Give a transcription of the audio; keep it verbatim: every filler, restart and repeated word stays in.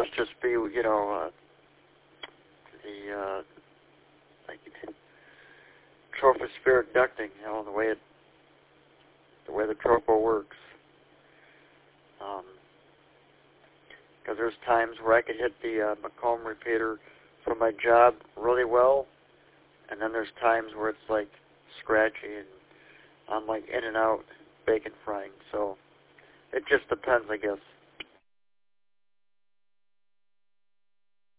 must just be, you know, uh, the uh, like tropospheric ducting, you know, the way it, the way the tropo works. Um, because there's times where I could hit the uh, Macomb repeater for my job really well, and then there's times where it's like scratchy and I'm like in and out bacon frying. So it just depends, I guess.